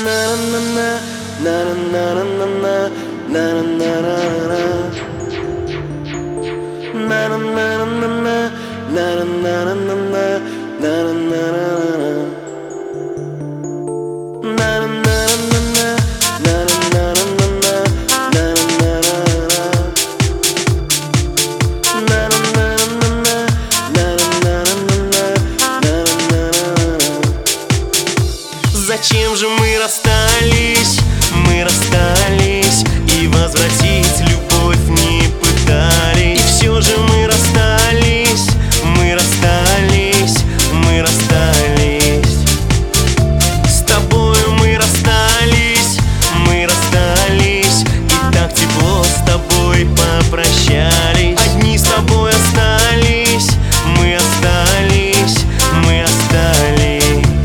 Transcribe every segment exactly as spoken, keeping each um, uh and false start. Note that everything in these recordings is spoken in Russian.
Зачем же мы расстались, мы расстались, и возвратить любовь не пытались. И все же мы расстались, мы расстались, мы расстались. С тобою мы расстались, мы расстались, и так тепло с тобой попрощались. Одни с тобой остались, мы остались, мы остались.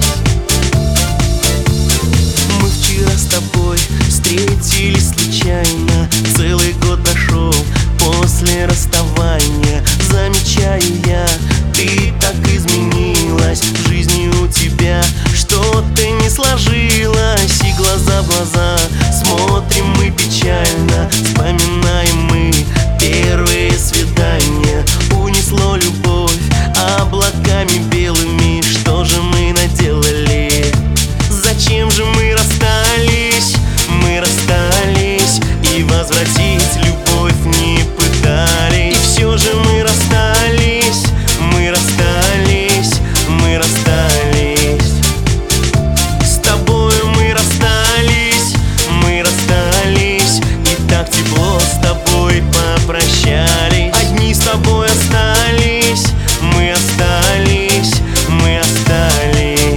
Встретились случайно, целый год прошел после расставания. Замечаю я, ты так изменилась, в жизни у тебя что-то не сложилось. И глаза в глаза смотрим мы печально, вспоминаем мы первые свидания. Унесло любовь облаками белыми, что же мы наделали? Зачем же мы расстались? Мы расстались, и возвратить любовь не пытались. И все же мы расстались, мы расстались, мы расстались. С тобою мы расстались, мы расстались, и так тепло с тобой попрощались. Одни с тобой остались, мы остались, мы остались.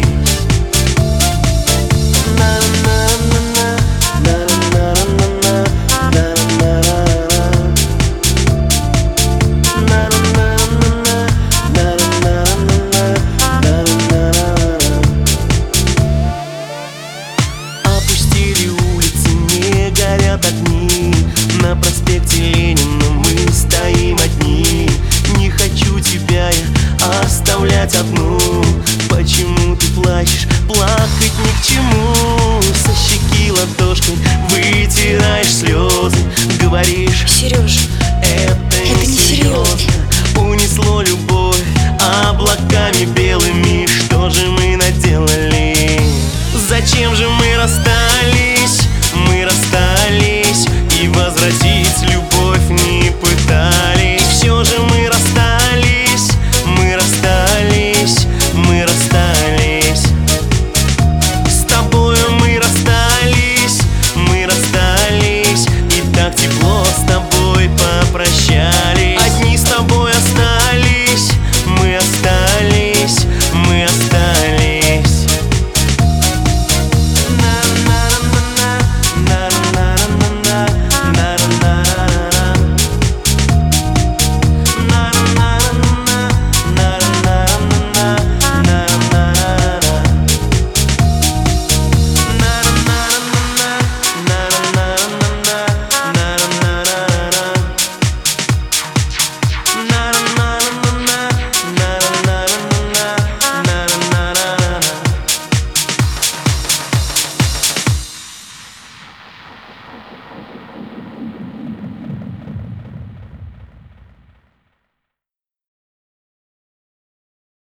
Огни на проспекте Ленина, мы стоим одни. Не хочу тебя я оставлять одну. Почему ты плачешь? Плакать ни к чему. Со щеки ладошкой вытираешь слезы, говоришь: Сереж, это, это не не серьезно. серьезно. Унесло любовь облаками белыми, что же мы наделали? Зачем же мы расстались?